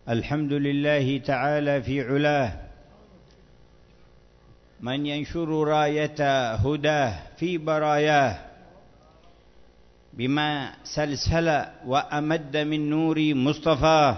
الحمد لله تعالى في علاه، من ينشر راية هداه في براياه، بما سلسل وأمد من نور مصطفاه،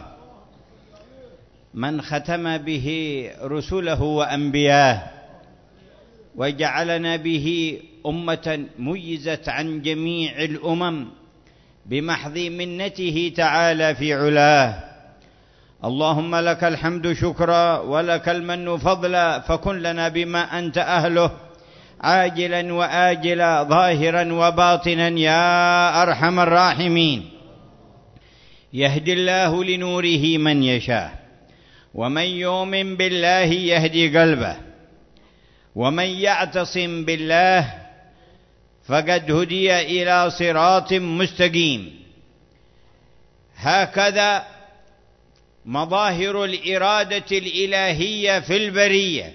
من ختم به رسله وأنبياه، وجعلنا به أمة ميزت عن جميع الأمم بمحض منته تعالى في علاه. اللهم لك الحمد شكرا، ولك المن فضلا، فكن لنا بما أنت أهله، عاجلا وآجلا، ظاهرا وباطنا، يا أرحم الراحمين. يهدي الله لنوره من يشاء، ومن يؤمن بالله يهدي قلبه، ومن يعتصم بالله فقد هدي إلى صراط مستقيم. هكذا مظاهر الإرادة الإلهية في البرية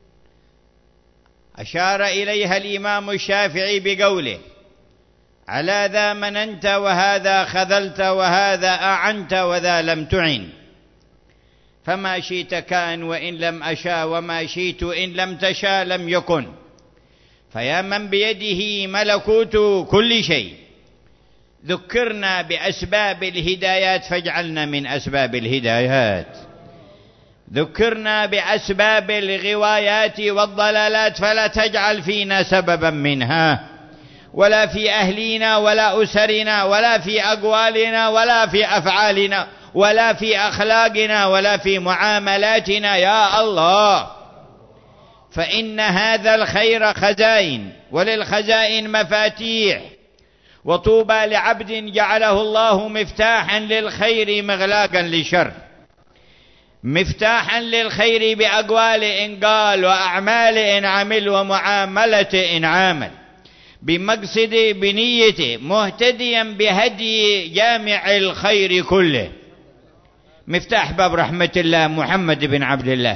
أشار إليها الإمام الشافعي بقوله: على ذا مننت وهذا خذلت وهذا أعنت وذا لم تعن، فما شئت كان وإن لم أشاء، وما شئت إن لم تشاء لم يكن. فيا من بيده ملكوت كل شيء، ذكرنا بأسباب الهدايات فاجعلنا من أسباب الهدايات، ذكرنا بأسباب الغوايات والضلالات فلا تجعل فينا سببا منها، ولا في أهلنا ولا أسرنا ولا في أقوالنا ولا في أفعالنا ولا في أخلاقنا ولا في معاملاتنا يا الله. فإن هذا الخير خزائن، وللخزائن مفاتيح، وطوبى لعبد جعله الله مفتاحا للخير مغلاقا للشر، مفتاحا للخير بأقوال إن قال، وأعمال إن عمل، ومعاملة إن عامل، بمقصد بنيته، مهتديا بهدي جامع الخير كله. مفتاح باب رحمة الله محمد بن عبد الله،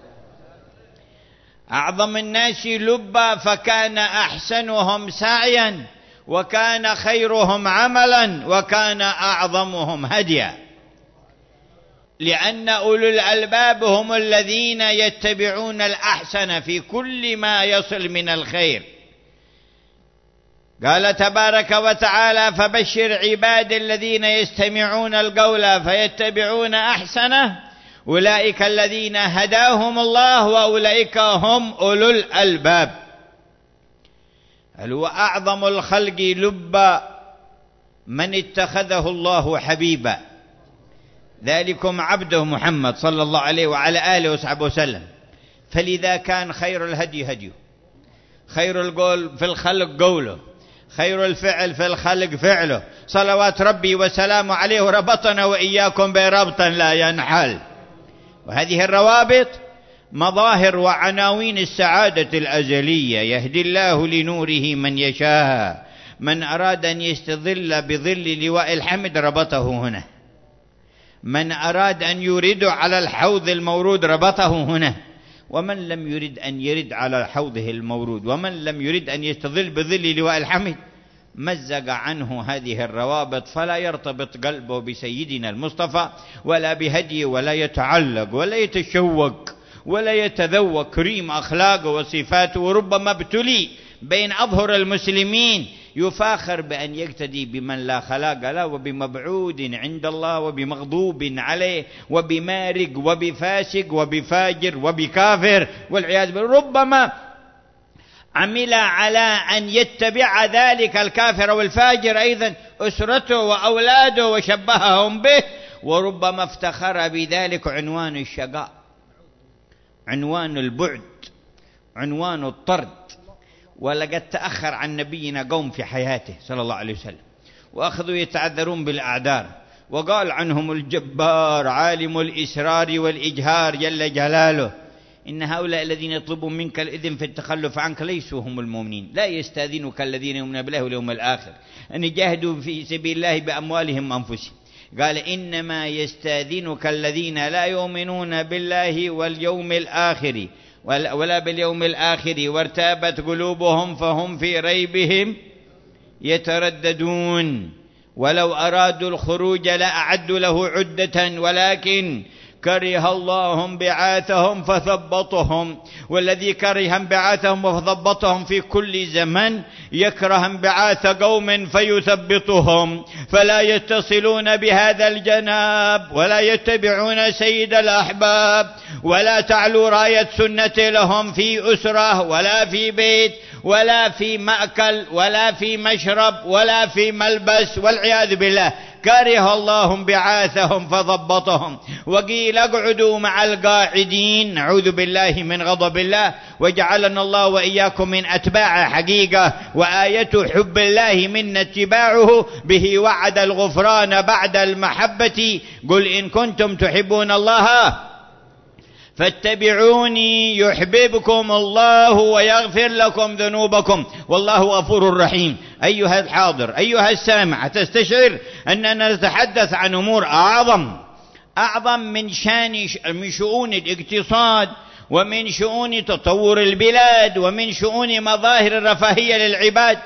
أعظم الناس لبا فكان أحسنهم سعيا، وكان خيرهم عملا، وكان أعظمهم هديا. لأن أولو الألباب هم الذين يتبعون الأحسن في كل ما يصل من الخير. قال تبارك وتعالى: فبشر عباد الذين يستمعون القول فيتبعون أحسنه، أولئك الذين هداهم الله وأولئك هم أولو الألباب. وأعظم الخلق لبا من اتخذه الله حبيبا، ذلكم عبده محمد صلى الله عليه وعلى آله وصحبه وسلم. فلذا كان خير الهدي هديه، خير القول في الخلق قوله، خير الفعل في الخلق فعله، صلوات ربي وسلامه عليه، وربطنا وإياكم بربطا لا ينحل. وهذه الروابط مظاهر وعناوين السعادة الأزلية. يهدي الله لنوره من يشاء، من أراد أن يستظل بظل لواء الحمد ربطه هنا، من أراد أن يرد على الحوض المورود ربطه هنا، ومن لم يرد أن يرد على حوضه المورود، ومن لم يرد أن يستظل بظل لواء الحمد مزق عنه هذه الروابط، فلا يرتبط قلبه بسيدنا المصطفى ولا بهديه، ولا يتعلق ولا يتشوق ولا يتذوق كريم أخلاقه وصفاته. وربما ابتلي بين أظهر المسلمين يفاخر بأن يقتدي بمن لا خلاق له، وبمبعود عند الله، وبمغضوب عليه، وبمارق، وبفاسق، وبفاجر، وبكافر والعياذ بالله. ربما عمل على أن يتبع ذلك الكافر والفاجر أيضا أسرته وأولاده وشبههم به، وربما افتخر بذلك عنوان الشقاء، عنوان البعد، عنوان الطرد. ولقد تأخر عن نبينا قوم في حياته صلى الله عليه وسلم، وأخذوا يتعذرون بالأعذار، وقال عنهم الجبار عالم الإسرار والإجهار جل جلاله: إن هؤلاء الذين يطلبون منك الإذن في التخلف عنك ليسوا هم المؤمنين، لا يستأذنك الذين يؤمنون بالله واليوم الآخر أن يجاهدوا في سبيل الله بأموالهم وأنفسهم. قال: إنما يستأذنك الذين لا يؤمنون بالله واليوم الآخر ولا باليوم الآخر وارتابت قلوبهم فهم في ريبهم يترددون، ولو أرادوا الخروج لأعدوا له عدة ولكن كره الله انبعاثهم فثبطهم، والذي كره انبعاثهم وثبطهم في كل زمن يكره انبعاث قوم فيثبطهم، فلا يتصلون بهذا الجناب ولا يتبعون سيد الأحباب، ولا تعلو راية سنة لهم في أسرة ولا في بيت ولا في مأكل ولا في مشرب ولا في ملبس، والعياذ بالله. كره الله انبعاثهم فضبطهم. وقيل اقعدوا مع القاعدين، نعوذ بالله من غضب الله، وجعلنا الله وإياكم من أتباع حقيقة. وآية حب الله منا اتباعه، به وعد الغفران بعد المحبة. قل إن كنتم تحبون الله فاتبعوني يحببكم الله ويغفر لكم ذنوبكم والله غفور رحيم. أيها الحاضر، أيها السامع، تستشعر أننا نتحدث عن أمور أعظم من شؤون الاقتصاد، ومن شؤون تطور البلاد، ومن شؤون مظاهر الرفاهية للعباد.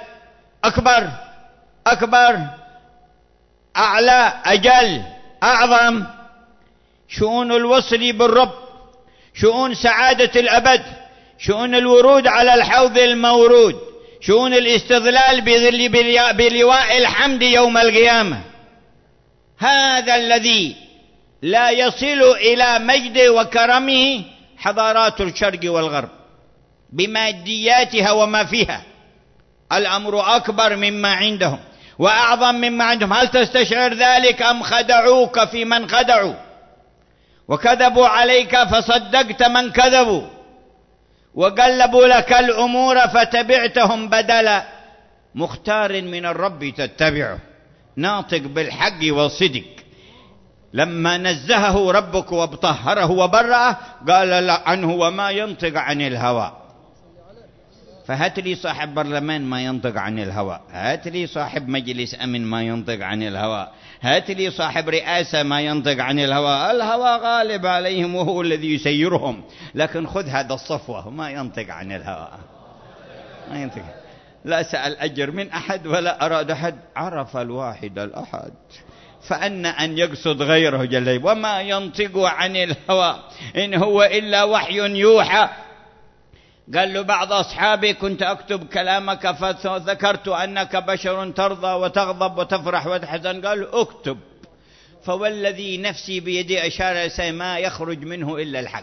أكبر أعلى أجل أعظم شؤون الوصل بالرب، شؤون سعادة الأبد، شؤون الورود على الحوض المورود، شؤون الاستظلال بلواء الحمد يوم القيامة. هذا الذي لا يصل إلى مجد وكرمه حضارات الشرق والغرب بمادياتها وما فيها. الأمر أكبر مما عندهم وأعظم مما عندهم. هل تستشعر ذلك أم خدعوك في من خدعوا وكذبوا عليك فصدقت من كذبوا وقلبوا لك الأمور فتبعتهم بدلا مختار من الرب تتبعه ناطق بالحق والصدق. لما نزهه ربك وطهره وبرأه قال عنه وما ينطق عن الهوى. فهات لي صاحب برلمان ما ينطق عن الهوى، هات لي صاحب مجلس أمن ما ينطق عن الهوى، هات لي صاحب رئاسة ما ينطق عن الهوى. الهوى غالب عليهم وهو الذي يسيرهم، لكن خذ هذا الصفوة ما ينطق عن الهوى، ما ينطق. لا سأل أجر من أحد ولا أراد أحد، عرف الواحد الأحد فأن يقصد غيره جل. وما ينطق عن الهوى إن هو إلا وحي يوحى. قال له بعض أصحابي كنت أكتب كلامك فذكرت أنك بشر ترضى وتغضب وتفرح وتحزن. قال اكتب، فوالذي نفسي بيدي أشار ما يخرج منه إلا الحق.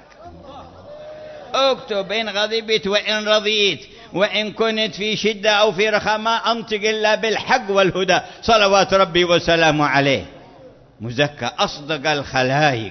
اكتب إن غضبت وإن رضيت وإن كنت في شدة أو في رخاء ما أنطق إلا بالحق والهدى صلوات ربي وسلامه عليه. مزكى أصدق الخلائق.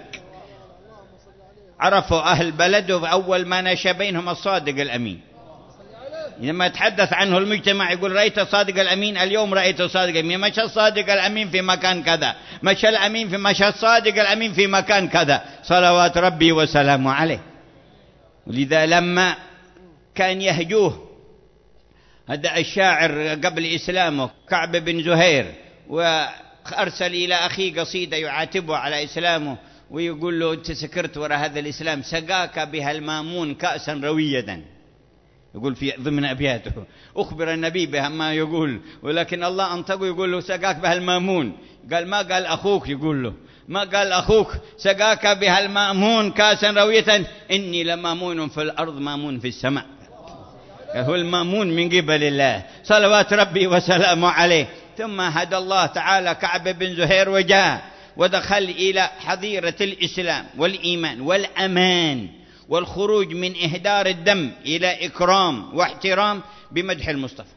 عرفوا أهل بلده أول ما نشأ بينهم الصادق الأمين. لما يتحدث عنه المجتمع يقول رأيت الصادق الأمين، اليوم رأيت الصادق الأمين، مشى الصادق الأمين في مكان كذا، مشى الصادق الأمين في مكان كذا صلوات ربي وسلامه عليه. ولذا لما كان يهجوه هذا الشاعر قبل إسلامه كعب بن زهير، وأرسل إلى أخيه قصيدة يعاتبه على إسلامه ويقول له أنت سكرت وراء هذا الإسلام، سقاك بها المامون كأسا روية. يقول في ضمن أبياته أخبر النبي بها ما يقول، ولكن الله أنطقه يقول له سقاك بها المامون. قال ما قال أخوك، يقول له ما قال أخوك، سقاك بها المامون كأسا روية إني لمامون في الأرض مامون في السماء. هو المامون من قبل الله صلوات ربي وسلامه عليه. ثم هدى الله تعالى كعب بن زهير وجاء ودخل إلى حظيرة الإسلام والإيمان والأمان والخروج من إهدار الدم إلى إكرام واحترام بمدح المصطفى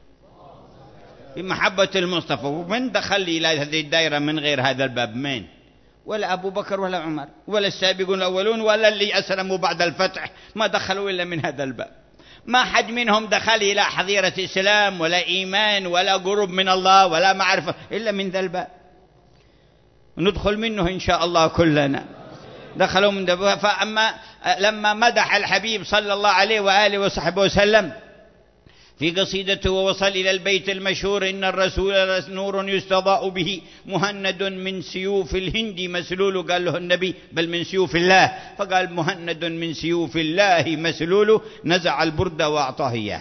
بمحبة المصطفى. ومن دخل إلى هذه الدائرة من غير هذا الباب؟ من؟ ولا أبو بكر ولا عمر ولا السابقون الأولون ولا اللي أسلموا بعد الفتح، ما دخلوا إلا من هذا الباب. ما حد منهم دخل إلى حظيرة إسلام ولا إيمان ولا قرب من الله ولا معرفة إلا من ذا الباب. ندخل منه إن شاء الله كلنا. دخلوا من ذا. فأما لما مدح الحبيب صلى الله عليه وآله وصحبه وسلم في قصيدته ووصل إلى البيت المشهور إن الرسول نور يستضاء به مهند من سيوف الهند مسلول. قال له النبي بل من سيوف الله، فقال مهند من سيوف الله مسلول. نزع البردة وأعطاه إياه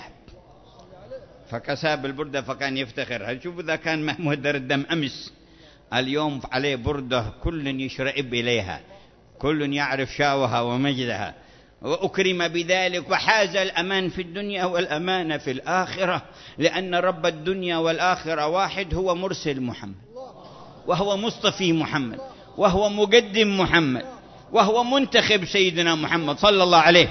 فكساب البردة فكان يفتخر. شوف إذا كان مهدر الدم أمس، اليوم عليه بردة كل يشرئب إليها. كل يعرف شاوها ومجدها، وأكرم بذلك، وحاز الأمان في الدنيا والأمان في الآخرة، لأن رب الدنيا والآخرة واحد، هو مرسل محمد، وهو مصطفي محمد، وهو مقدم محمد، وهو منتخب سيدنا محمد صلى الله عليه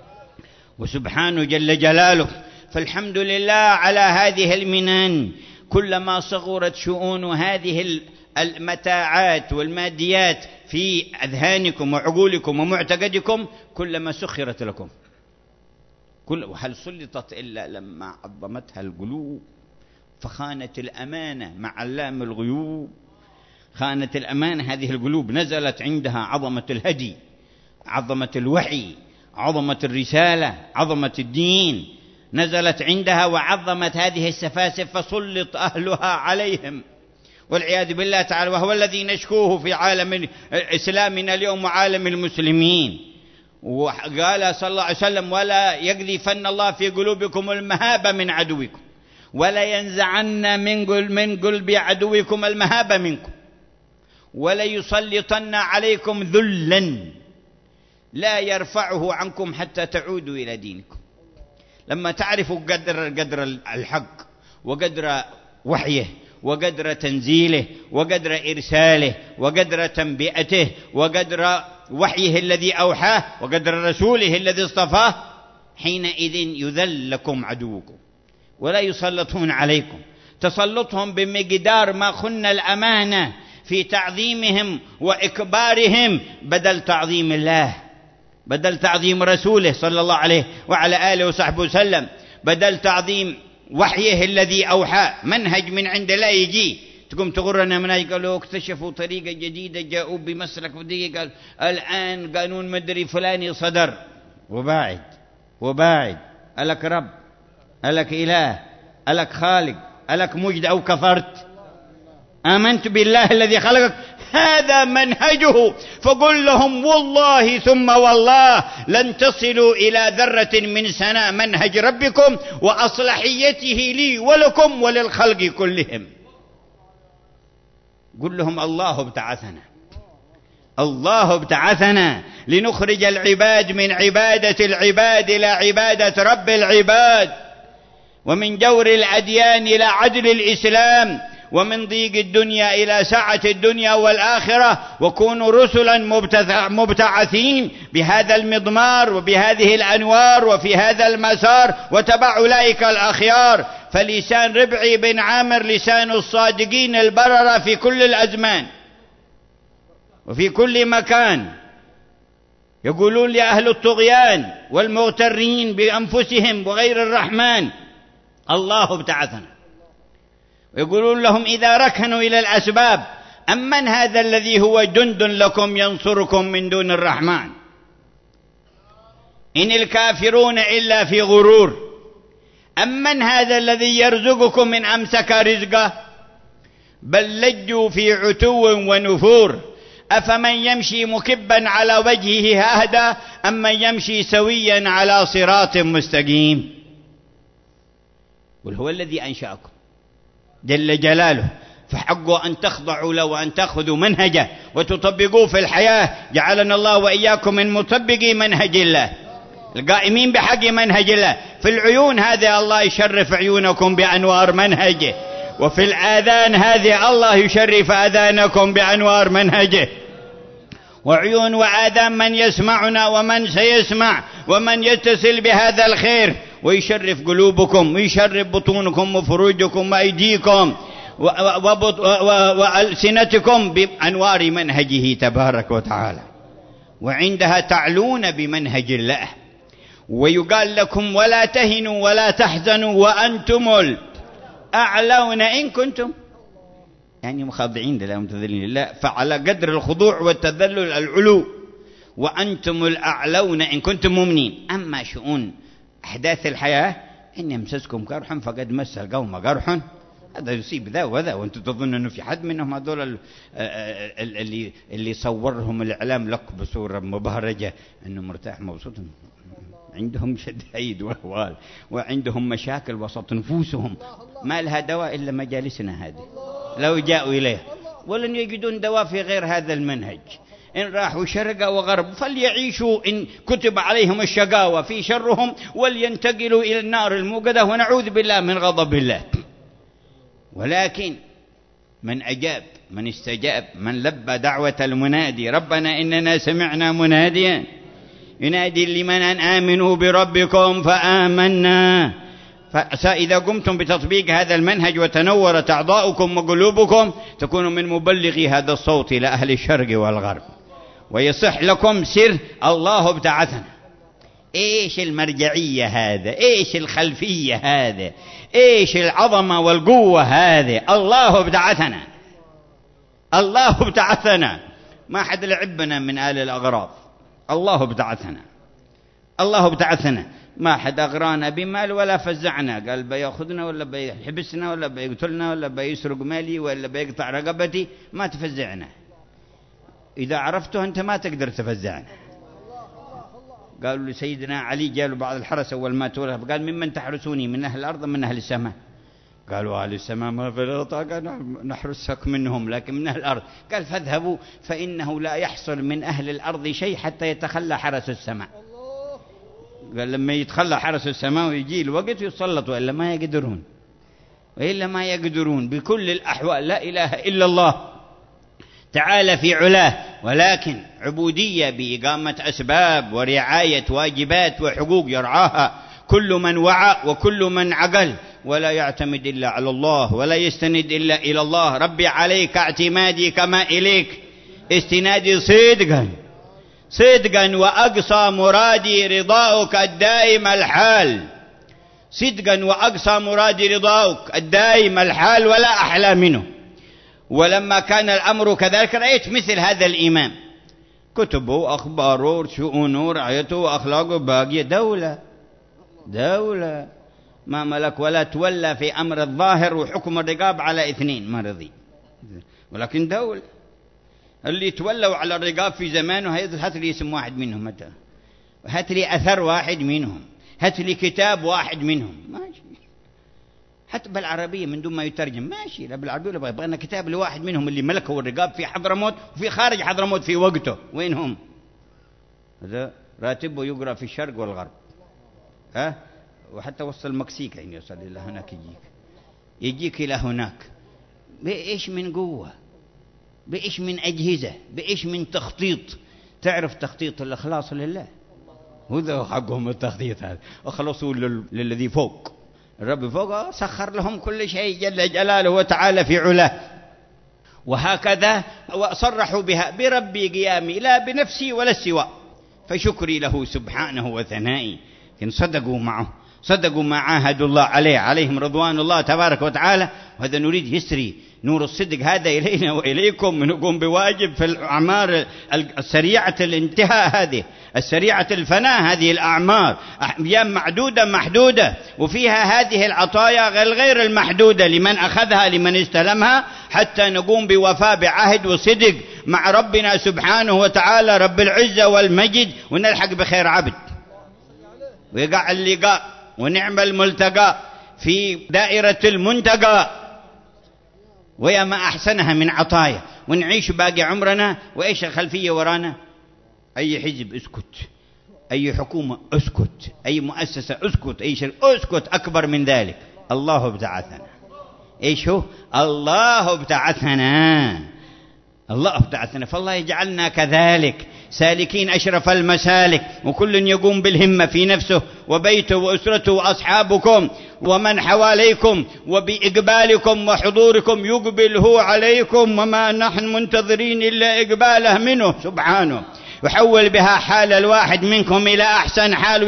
وسبحانه جل جلاله. فالحمد لله على هذه المنن. كلما صغرت شؤون هذه المتاعات والماديات في أذهانكم وعقولكم ومعتقدكم كلما سخرت لكم. وهل سلطت إلا لما عظمتها القلوب، فخانت الأمانة مع علام الغيوب. خانت الأمانة هذه القلوب، نزلت عندها عظمة الهدي، عظمة الوحي، عظمة الرسالة، عظمة الدين، نزلت عندها وعظمت هذه السفاسف، فسلط أهلها عليهم والعياذ بالله تعالى. وهو الذي نشكوه في عالم إسلامنا اليوم وعالم المسلمين. وقال صلى الله عليه وسلم: ولا يقذفن الله في قلوبكم المهابة من عدوكم، ولا ينزعن من قلب عدوكم المهابة منكم، ولا يسلطن عليكم ذلا لا يرفعه عنكم حتى تعودوا إلى دينكم. لما تعرفوا قدر الحق وقدر وحيه وقدر تنزيله وقدر إرساله وقدر تنبئته وقدر وحيه الذي أوحاه وقدر رسوله الذي اصطفاه، حينئذ يذل لكم عدوكم ولا يسلطون عليكم. تسلطهم بمقدار ما خن الأمانة في تعظيمهم وإكبارهم، بدل تعظيم الله، بدل تعظيم رسوله صلى الله عليه وعلى آله وصحبه وسلم، بدل تعظيم وحيه الذي أوحى. منهج من عند الله يجي تقوم تغرنا منهج، قالوا اكتشفوا طريقة جديدة، جاءوا بمسلك ودي، قال الآن قانون مدري فلاني صدر، وباعد ألك رب، ألك إله، ألك خالق، ألك مجد أو كفرت؟ آمنت بالله الذي خلقك، هذا منهجه. فقل لهم: والله ثم والله لن تصلوا إلى ذرة من سناء منهج ربكم وأصلحيته لي ولكم وللخلق كلهم. قل لهم: الله ابتعثنا لنخرج العباد من عبادة العباد إلى عبادة رب العباد، ومن جور الأديان إلى عدل الإسلام، ومن ضيق الدنيا إلى سعة الدنيا والآخرة. وكونوا رسلا مبتعثين بهذا المضمار وبهذه الأنوار وفي هذا المسار، وتبع أولئك الأخيار. فلسان ربعي بن عامر لسان الصادقين البررة في كل الأزمان وفي كل مكان. يقولون لأهل الطغيان والمغترين بأنفسهم وغير الرحمن: الله ابتعثنا. ويقولون لهم إذا ركنوا إلى الأسباب: أمن هذا الذي هو جند لكم ينصركم من دون الرحمن؟ إن الكافرون إلا في غرور. أمن هذا الذي يرزقكم من أمسك رزقه؟ بل لجوا في عتو ونفور. أفمن يمشي مكبا على وجهه أهدى أم من يمشي سويا على صراط مستقيم؟ قل هو الذي أنشأكم جل جلاله، فحقه أن تخضعوا له وأن تأخذوا منهجه وتطبقوه في الحياة. جعلنا الله وإياكم من مطبقي منهج الله، القائمين بحق منهج الله. في العيون هذه الله يشرف عيونكم بأنوار منهجه، وفي الآذان هذه الله يشرف آذانكم بأنوار منهجه. وعيون وآذان من يسمعنا ومن سيسمع ومن يتصل بهذا الخير، ويشرف قلوبكم ويشرف بطونكم وفروجكم وأيديكم وألسنتكم بأنوار منهجه تبارك وتعالى. وعندها تعلون بمنهج الله. ويقال لكم: ولا تهنوا ولا تحزنوا وأنتم الأعلون إن كنتم، يعني مخاضعين لله متذلين لله، فعلى قدر الخضوع والتذلل العلو. وأنتم الأعلون إن كنتم مؤمنين. أما شؤون أحداث الحياة: إن يمسسكم قرح فقد مس القوم قرح، هذا يصيب ذا وذا، وأنتم تظنون أنه في حد منهم هذول اللي صورهم الإعلام لك بصورة مبهرجة أنه مرتاح مبسوط. عندهم شدائد وأهوال وعندهم مشاكل وسط نفوسهم ما لها دواء إلا مجالسنا هذه. لو جاءوا إليه ولن يجدون دواء في غير هذا المنهج. إن راحوا شرق وغرب فليعيشوا إن كتب عليهم الشقاوة في شرهم، ولينتقلوا إلى النار الموقدة ونعوذ بالله من غضب الله. ولكن من أجاب، من استجاب، من لبى دعوة المنادي ربنا إننا سمعنا مناديا ينادي لمن أن آمنوا بربكم فآمنا. فإذا قمتم بتطبيق هذا المنهج وتنورت أعضاؤكم وقلوبكم تكونوا من مبلغي هذا الصوت إلى أهل الشرق والغرب، ويصح لكم سر الله ابتعثنا. إيش المرجعية هذا؟ إيش الخلفية هذا؟ إيش العظمة والقوة هذه؟ الله ابتعثنا، الله ابتعثنا، ما حد لعبنا من آل الأغراض. الله ابتعثنا، الله ابتعثنا، ما حد أغرانا بمال ولا فزعنا، قال بيأخذنا ولا بيحبسنا ولا بيقتلنا ولا بيسرق مالي ولا بيقطع رقبتي، ما تفزعنا. إذا عرفته أنت ما تقدر تفزعنا. قالوا لسيدنا علي، جاءوا بعض الحرس أول ما تولى، قال ممن تحرسوني؟ من أهل الأرض من أهل السماء؟ قالوا أهل السماء ما في الطاقة نحرسك منهم، لكن من أهل الأرض. قال فاذهبوا فإنه لا يحصل من أهل الأرض شيء حتى يتخلى حرس السماء. قال لما يتخلى حرس السماء ويجي الوقت يسلطوا، إلا ما يقدرون، وإلا ما يقدرون بكل الأحوال. لا إله إلا الله تعالى في علاه، ولكن عبودية بإقامة أسباب ورعاية واجبات وحقوق يرعاها كل من وعى وكل من عقل، ولا يعتمد إلا على الله ولا يستند إلا إلى الله. ربي عليك اعتمادي كما إليك استنادي، صدقا صدقا وأقصى مرادي رضاؤك الدائم الحال، صدقا وأقصى مرادي رضاؤك الدائم الحال ولا أحلى منه. ولما كان الأمر كذلك رأيت مثل هذا الإمام، كتبه أخباره شؤونه رعيته أخلاقه باقية دولة ما ملك ولا تولى في أمر الظاهر وحكم الرقاب على 2 ما رضي، ولكن دولة. اللي تولوا على الرقاب في زمانه هات لي اسم واحد منهم، متى هات لي أثر واحد منهم، هات لي كتاب واحد منهم، ماشي. حتى بالعربية من دون ما يترجم ماشي، لا بالعربية ولا بغينا كتاب لواحد منهم اللي ملكوا الرقاب في حضرموت وفي خارج حضرموت في وقته. وين هم؟ هذا راتبه يقرأ في الشرق والغرب، وحتى وصل المكسيك يعني يوصل إلى هناك، يجيك إلى هناك. بإيش من قوة، بإيش من أجهزة، بإيش من تخطيط. تعرف تخطيط الإخلاص لله، وذا حقهم التخطيط هذا، أخلصوا للذي فوق. الرب فوق سخر لهم كل شيء جل جلاله وتعالى في علاه. وهكذا وصرحوا بها بربي قيامي لا بنفسي ولا السواء، فشكري له سبحانه وثنائي. إن صدقوا معه، صدقوا ما عاهدوا الله عليه، عليهم رضوان الله تبارك وتعالى. وهذا نريد يسري نور الصدق هذا إلينا وإليكم، نقوم بواجب في الأعمار السريعة الانتهاء هذه، السريعة الفناء هذه الأعمار، أيام معدودة محدودة، وفيها هذه العطايا غير المحدودة لمن أخذها لمن استلمها، حتى نقوم بوفاء بعهد وصدق مع ربنا سبحانه وتعالى رب العزة والمجد، ونلحق بخير عبد، ويقع اللقاء ونعم الملتقى في دائرة المنتقى. ويا ما أحسنها من عطايا، ونعيش باقي عمرنا. وإيش الخلفية ورانا؟ أي حزب اسكت، أي حكومة اسكت، أي مؤسسة اسكت، أي شيء اسكت. أكبر من ذلك الله ابتعثنا. إيش هو؟ الله ابتعثنا، الله ابتعثنا. فالله يجعلنا كذلك سالكين أشرف المسالك، وكل يقوم بالهمة في نفسه وبيته وأسرته وأصحابكم ومن حواليكم، وبإقبالكم وحضوركم يقبل هو عليكم، وما نحن منتظرين إلا إقباله منه سبحانه، يحول بها حال الواحد منكم إلى أحسن حال،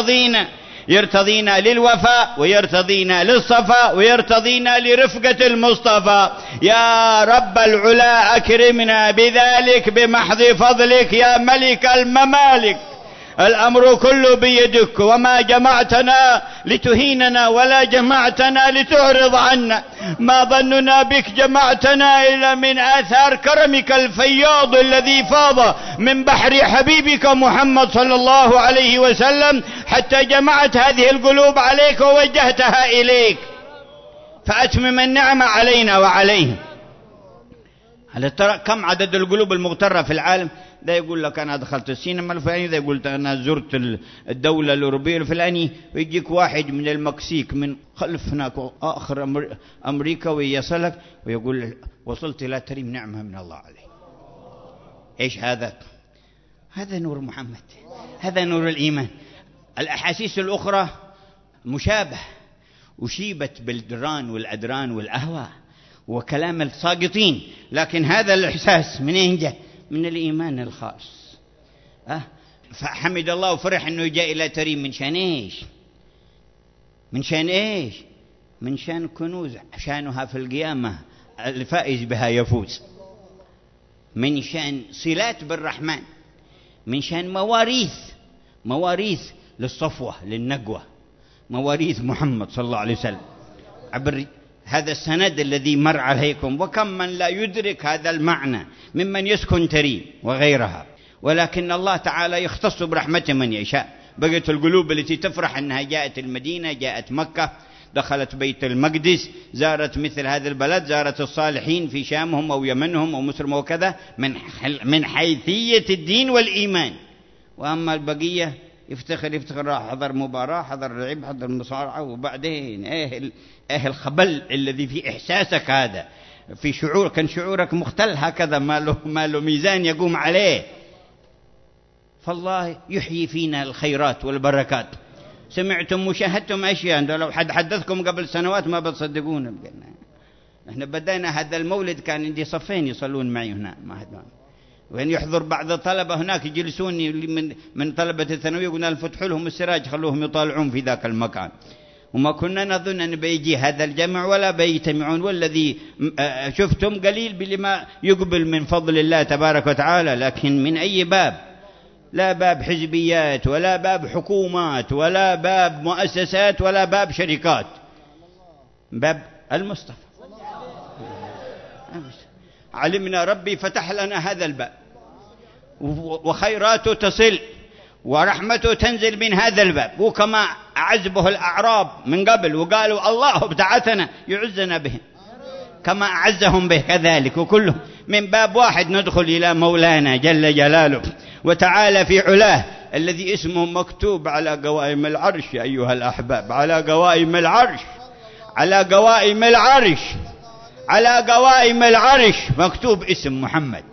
ويرتضينا للوفاء، ويرتضينا للصفاء، ويرتضينا لرفقة المصطفى. يا رب العلا أكرمنا بذلك بمحض فضلك يا ملك الممالك. الأمر كله بيدك، وما جمعتنا لتهيننا ولا جمعتنا لتعرض عنا. ما ظننا بك جمعتنا إلا من آثار كرمك الفياض الذي فاض من بحر حبيبك محمد صلى الله عليه وسلم، حتى جمعت هذه القلوب عليك ووجهتها إليك، فأتمم النعمة علينا وعليهم. هل ترى كم عدد القلوب المغترة في العالم؟ ذا يقول لك أنا دخلت السينما الفلاني، ذا يقول أنا زرت الدولة الأوروبية الفلاني، ويجيك واحد من المكسيك من خلف هناك آخر أمريكا ويصلك ويقول وصلت إلى تريم نعمة من الله عليه. إيش هذا؟ هذا نور محمد، هذا نور الإيمان. الأحاسيس الأخرى مشابه وشيبت بالدران والأدران والأهواء وكلام الساقطين، لكن هذا الإحساس منين جاء؟ من الإيمان الخاص. فحمد الله وفرح أنه جاء إلى تريم. من شان إيش؟ من شان إيش؟ من شان كنوز شانها في القيامة الفائز بها يفوز، من شان صلات بالرحمن، من شان مواريث للصفوة للنقوة، مواريث محمد صلى الله عليه وسلم عبر هذا السند الذي مر عليكم. وكم من لا يدرك هذا المعنى ممن يسكن تريم وغيرها، ولكن الله تعالى يختص برحمته من يشاء. بقيت القلوب التي تفرح أنها جاءت المدينة، جاءت مكة، دخلت بيت المقدس، زارت مثل هذا البلد، زارت الصالحين في شامهم أو يمنهم أو مصر وكذا، من حيثية الدين والإيمان. وأما البقية يفتخر راح حضر مباراة، حضر لعب، حضر مصارعة، وبعدين إيه الخبل الذي في إحساسك هذا، في شعور كان شعورك مختل هكذا، ما له ميزان يقوم عليه. فالله يحيي فينا الخيرات والبركات. سمعتم وشاهدتم أشياء لو حد حدثكم قبل سنوات ما بتصدقون. احنا بدأنا هذا المولد كان عندي صفين يصلون معي هنا، ما حد وين يحضر بعض الطلبة هناك يجلسون من طلبة الثانوية، قلنا نفتح لهم السراج خلوهم يطالعون في ذاك المكان، وما كنا نظن أن بيجي هذا الجمع ولا بيجتمعون. والذي شفتم قليل بلما يقبل من فضل الله تبارك وتعالى. لكن من أي باب؟ لا باب حزبيات ولا باب حكومات ولا باب مؤسسات ولا باب شركات، باب المصطفى. علمنا ربي فتح لنا هذا الباب، وخيراته تصل ورحمته تنزل من هذا الباب. وكما أعزبه الأعراب من قبل وقالوا الله ابتعثنا يعزنا به، كما أعزهم به كذلك، وكلهم من باب واحد ندخل إلى مولانا جل جلاله وتعالى في علاه، الذي اسمه مكتوب على قوائم العرش. أيها الأحباب، على قوائم العرش، على قوائم العرش، على قوائم العرش مكتوب اسم محمد.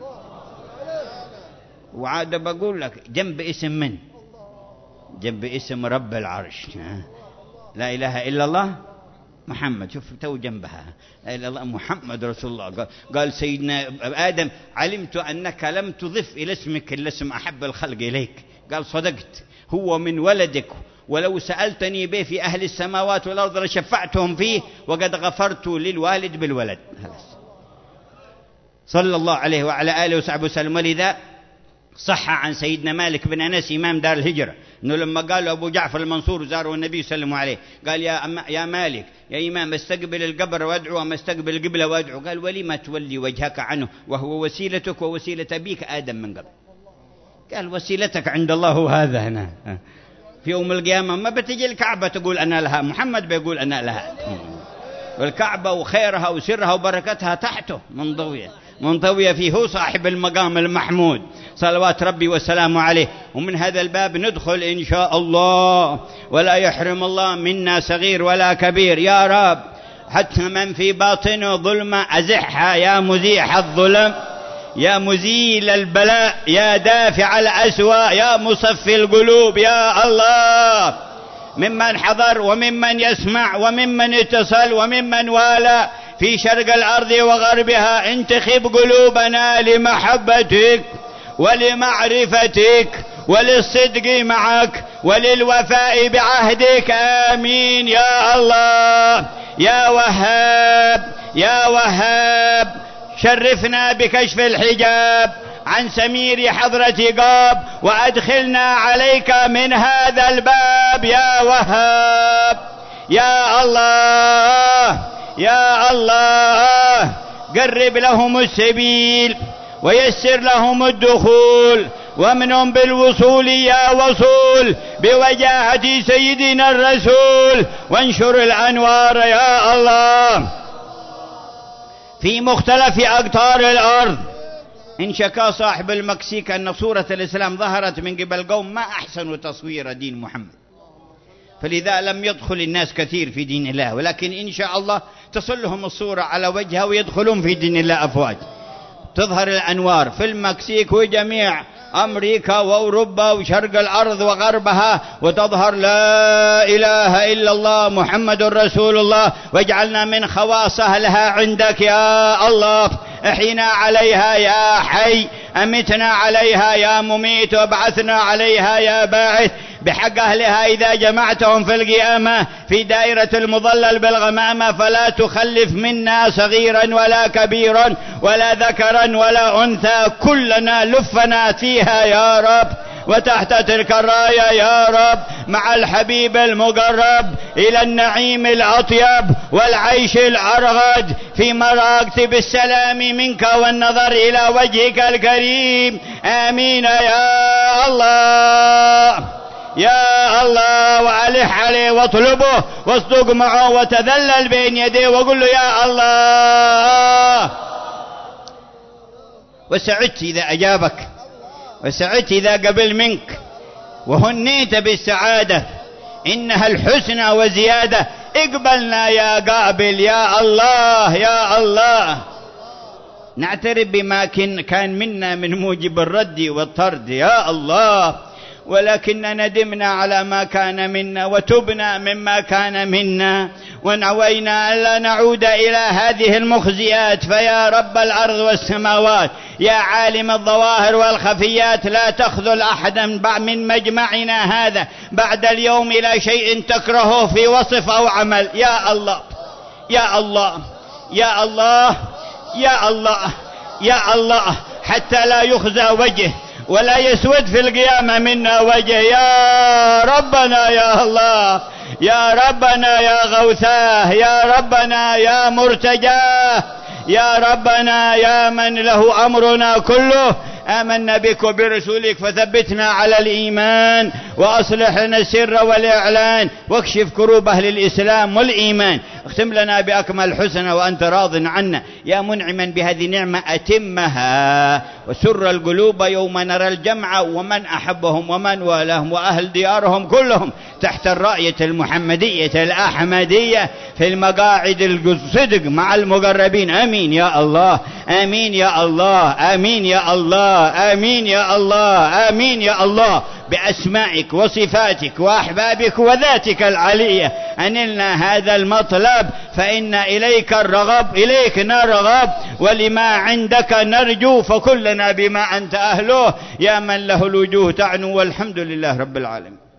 وعاد بقول لك جنب اسم من؟ جنب اسم رب العرش. لا إله إلا الله محمد. شوف تو جنبها لا إله إلا الله محمد رسول الله. قال سيدنا آدم علمت أنك لم تضف إلى اسمك إلا اسم أحب الخلق إليك. قال صدقت، هو من ولدك، ولو سألتني به في أهل السماوات والأرض لشفعتهم فيه، وقد غفرت للوالد بالولد. صلى الله عليه وعلى آله وصحبه وسلم. ولذا صح عن سيدنا مالك بن أنس إمام دار الهجرة أنه لما قالوا أبو جعفر المنصور زاروا النبي صلى الله عليه قال يا مالك يا إمام استقبل القبر وادعو أم استقبل القبلة وادعو؟ قال ولما تولي وجهك عنه وهو وسيلتك ووسيلة أبيك آدم من قبل. قال وسيلتك عند الله هو هذا هنا في يوم القيامة. ما بتجي الكعبة تقول أنا لها، محمد بيقول أنا لها، والكعبة وخيرها وسرها وبركتها تحته منضوية فيه، هو صاحب المقام المحمود صلوات ربي وسلامه عليه. ومن هذا الباب ندخل إن شاء الله، ولا يحرم الله منا صغير ولا كبير يا رب. حتى من في باطنه ظلمة أزحها يا مزيح الظلم، يا مزيل البلاء، يا دافع الأسوأ، يا مصفي القلوب يا الله. ممن حضر وممن يسمع وممن اتصل وممن والى في شرق الأرض وغربها، انتخب قلوبنا لمحبتك ولمعرفتك وللصدق معك وللوفاء بعهدك. آمين يا الله. يا وهاب يا وهاب شرفنا بكشف الحجاب عن سمير حضرة قاب، وأدخلنا عليك من هذا الباب يا وهاب. يا الله يا الله قرب لهم السبيل ويسر لهم الدخول، ومنهم بالوصول يا وصول بوجاهة سيدنا الرسول، وانشر الأنوار يا الله في مختلف أقطار الأرض. إن شكا صاحب المكسيك أن صورة الإسلام ظهرت من قبل قوم ما أحسنوا تصوير دين محمد، فلذا لم يدخل الناس كثير في دين الله، ولكن إن شاء الله تصلهم الصورة على وجهها ويدخلون في دين الله أفواج. تظهر الأنوار في المكسيك وجميع أمريكا وأوروبا وشرق الأرض وغربها، وتظهر لا إله إلا الله محمد رسول الله، واجعلنا من خواص أهلها عندك يا الله. احينا عليها يا حي، أمتنا عليها يا مميت، وابعثنا عليها يا باعث، بحق أهلها إذا جمعتهم في القيامة في دائرة المظلل بالغمامة، فلا تخلف منا صغيرا ولا كبيرا ولا ذكرا ولا أنثى، كلنا لفنا فيها يا رب، وتحت تلك الراية يا رب مع الحبيب المقرب إلى النعيم الأطيب والعيش الأرغد في مراكب السلام منك والنظر إلى وجهك الكريم. آمين يا الله يا الله. وألح عليه واطلبه واصدق معه وتذلل بين يديه وقل له يا الله. وسعدت إذا أجابك، وسعدت إذا قبل منك، وهنيت بالسعادة إنها الحسنى وزيادة. اقبلنا يا قابل يا الله يا الله. نعترف بما كان منا من موجب الرد والطرد يا الله، ولكننا ندمنا على ما كان منا وتبنا مما كان منا، ونوينا ألا نعود إلى هذه المخزيات. فيا رب الأرض والسماوات، يا عالم الظواهر والخفيات، لا تخذل أحدا من مجمعنا هذا بعد اليوم إلى شيء تكرهه في وصف أو عمل يا الله يا الله يا الله يا الله يا الله، حتى لا يخزى وجه ولا يسود في القيامة منا وجه يا ربنا يا الله، يا ربنا يا غوثاه، يا ربنا يا مرتجاه، يا ربنا يا من له أمرنا كله. آمنا بك وبرسولك فثبتنا على الإيمان، وأصلح لنا السر والإعلان، واكشف كروب أهل الإسلام والإيمان. اختم لنا بأكمل الحسنى وأنت راض عنا يا منعما بهذه النعمة، أتمها وسر القلوب يوم نرى الجمع ومن أحبهم ومن والاهم وأهل ديارهم كلهم تحت الراية المحمدية الأحمدية في المقاعد الصدق مع المقربين. آمين يا الله آمين يا الله آمين يا الله آمين يا الله آمين يا الله. بأسمائك وصفاتك وأحبابك وذاتك العلية أنلنا هذا المطلب، فإن إليك الرغب، إليك نرغب، ولما عندك نرجو، فكلنا بما أنت أهله يا من له الوجوه تعنو. والحمد لله رب العالمين.